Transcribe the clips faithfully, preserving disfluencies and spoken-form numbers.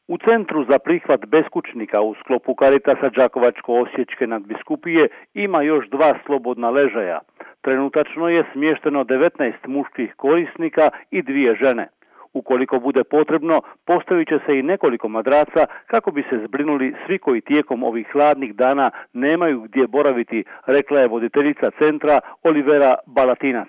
U Centru za prihvat beskućnika u sklopu Caritasa Đakovačko-Osječke nadbiskupije ima još dva slobodna ležaja. Trenutačno je smješteno devetnaest muških korisnika i dvije žene. Ukoliko bude potrebno, postavit će se i nekoliko madraca kako bi se zbrinuli svi koji tijekom ovih hladnih dana nemaju gdje boraviti, rekla je voditeljica centra Olivera Balatinac.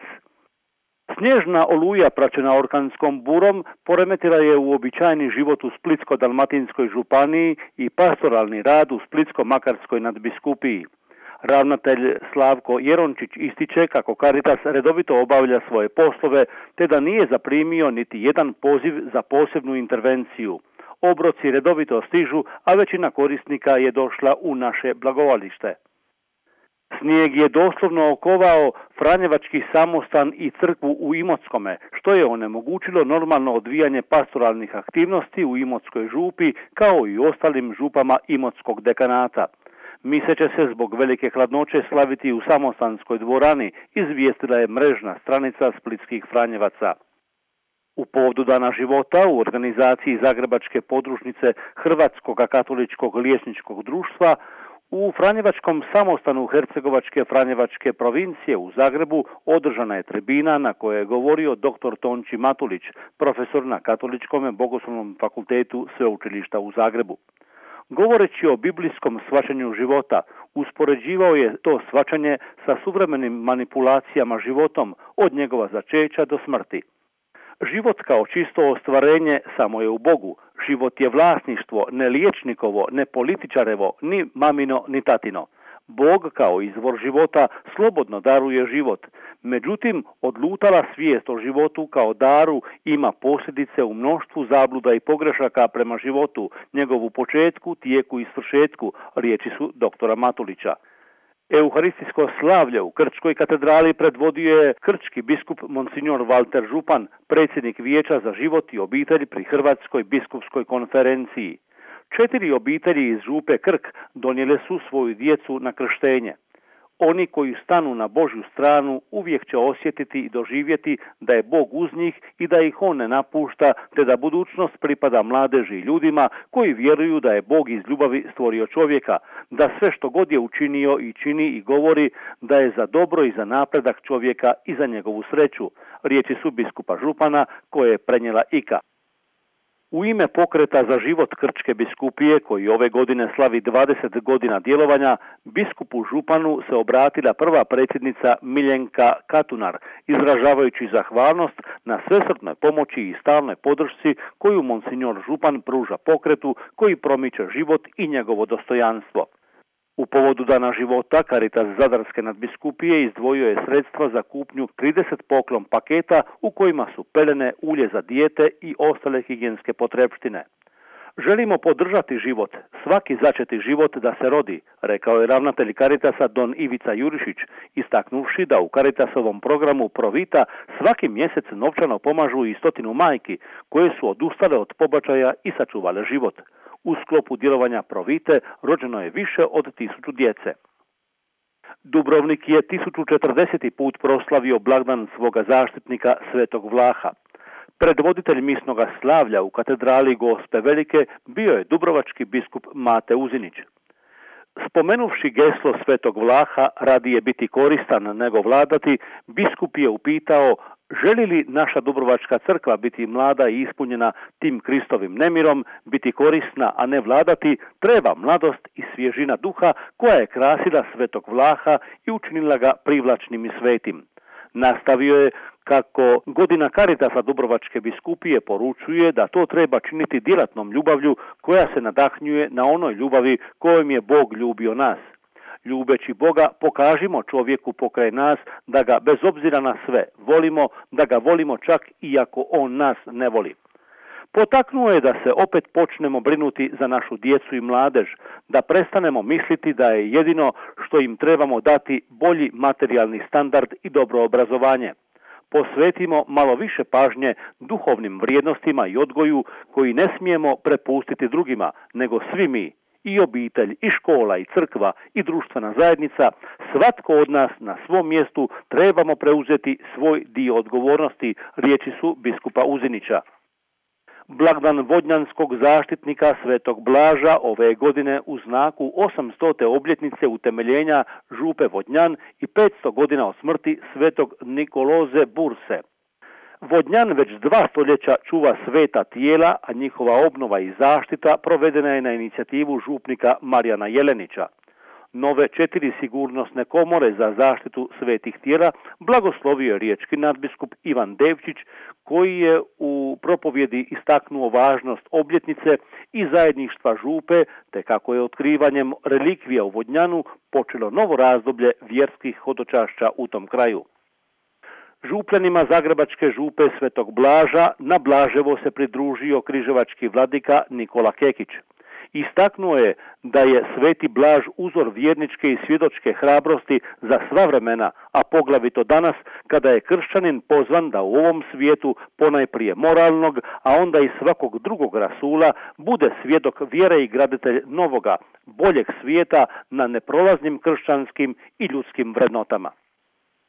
Snježna oluja praćena orkanskom burom poremetila je uobičajeni život u Splitsko-dalmatinskoj županiji i pastoralni rad u Splitsko-makarskoj nadbiskupiji. Ravnatelj Slavko Jerončić ističe kako Caritas redovito obavlja svoje poslove, te da nije zaprimio niti jedan poziv za posebnu intervenciju. Obroci redovito stižu, a većina korisnika je došla u naše blagovalište. Snijeg je doslovno okovao Franjevački samostan i crkvu u Imotskome, što je onemogućilo normalno odvijanje pastoralnih aktivnosti u Imotskoj župi, kao i ostalim župama Imotskog dekanata. Mise će se zbog velike hladnoće slaviti u Samostanskoj dvorani, izvijestila je mrežna stranica Splitskih Franjevaca. U povodu Dana života u organizaciji Zagrebačke podružnice Hrvatskog katoličkog liječničkog društva u Franjevačkom samostanu Hercegovačke Franjevačke provincije u Zagrebu održana je tribina na kojoj je govorio doktor Tonči Matulić, profesor na Katoličkom bogoslovnom fakultetu Sveučilišta u Zagrebu. Govoreći o biblijskom shvaćanju života, uspoređivao je to shvaćanje sa suvremenim manipulacijama životom od njegova začeća do smrti. Život kao čisto ostvarenje samo je u Bogu. Život je vlasništvo, ne liječnikovo, ne političarevo, ni mamino, ni tatino. Bog kao izvor života slobodno daruje život. Međutim, odlutala svijest o životu kao daru ima posljedice u mnoštvu zabluda i pogrešaka prema životu, njegovu početku, tijeku i svršetku, riječi su doktora Matulića. Euharistijsko slavlje u Krčkoj katedrali predvodio je krčki biskup Monsignor Valter Župan, predsjednik Vijeća za život i obitelj pri Hrvatskoj biskupskoj konferenciji. Četiri obitelji iz župe Krk donijele su svoju djecu na krštenje. Oni koji stanu na Božju stranu uvijek će osjetiti i doživjeti da je Bog uz njih i da ih On ne napušta, te da budućnost pripada mladeži i ljudima koji vjeruju da je Bog iz ljubavi stvorio čovjeka, da sve što god je učinio i čini i govori da je za dobro i za napredak čovjeka i za njegovu sreću, riječi su biskupa Župana koje je prenijela Ika. U ime Pokreta za život Krčke biskupije, koji ove godine slavi dvadeset godina djelovanja, biskupu Županu se obratila prva predsjednica Miljenka Katunar, izražavajući zahvalnost na svesrdnoj pomoći i stalnoj podršci koju Monsignor Župan pruža pokretu koji promiče život i njegovo dostojanstvo. U povodu Dana života Caritas Zadarske nadbiskupije izdvojio je sredstva za kupnju trideset poklon paketa u kojima su pelene, ulje za dijete i ostale higijenske potrepštine. Želimo podržati život, svaki začeti život da se rodi, rekao je ravnatelj Caritasa don Ivica Jurišić, istaknuvši da u Caritasovom programu Provita svaki mjesec novčano pomažu i stotinu majki koje su odustale od pobačaja i sačuvale život. U sklopu djelovanja Provite rođeno je više od tisuću djece. Dubrovnik je tisuću četrdeseti put proslavio blagdan svoga zaštitnika Svetog Vlaha. Predvoditelj misnoga slavlja u katedrali Gospe Velike bio je dubrovački biskup Mate Uzinić. Spomenuvši geslo Svetog Vlaha, radije biti koristan nego vladati, biskup je upitao želi li naša Dubrovačka crkva biti mlada i ispunjena tim Kristovim nemirom, biti korisna, a ne vladati, treba mladost i svježina duha koja je krasila Svetog Vlaha i učinila ga privlačnim i svetim. Nastavio je kako godina Caritasa Dubrovačke biskupije poručuje da to treba činiti djelatnom ljubavlju koja se nadahnjuje na onoj ljubavi kojom je Bog ljubio nas. Ljubeći Boga pokažimo čovjeku pokraj nas da ga bez obzira na sve volimo, da ga volimo čak iako on nas ne voli. Potaknuo je da se opet počnemo brinuti za našu djecu i mladež, da prestanemo misliti da je jedino što im trebamo dati bolji materijalni standard i dobro obrazovanje. Posvetimo malo više pažnje duhovnim vrijednostima i odgoju koji ne smijemo prepustiti drugima, nego svi mi, i obitelj, i škola, i crkva, i društvena zajednica, svatko od nas na svom mjestu trebamo preuzeti svoj dio odgovornosti, riječi su biskupa Uzinića. Blagdan vodnjanskog zaštitnika Svetog Blaža ove godine u znaku osamstote obljetnice utemeljenja župe Vodnjan i petsto godina od smrti Svetog Nikoloze Burse. Vodnjan već dva stoljeća čuva sveta tijela, a njihova obnova i zaštita provedena je na inicijativu župnika Marijana Jelenića. Nove četiri sigurnosne komore za zaštitu svetih tijela blagoslovio je riječki nadbiskup Ivan Devčić, koji je u propovjedi istaknuo važnost obljetnice i zajedništva župe, te kako je otkrivanjem relikvija u Vodnjanu počelo novo razdoblje vjerskih hodočašća u tom kraju. Župljanima Zagrebačke župe Svetog Blaža na Blaževo se pridružio križevački vladika Nikola Kekić. Istaknuo je da je Sveti Blaž uzor vjerničke i svjedočke hrabrosti za sva vremena, a poglavito danas kada je kršćanin pozvan da u ovom svijetu ponajprije moralnog, a onda i svakog drugog rasula bude svjedok vjere i graditelj novoga, boljeg svijeta na neprolaznim kršćanskim i ljudskim vrednotama.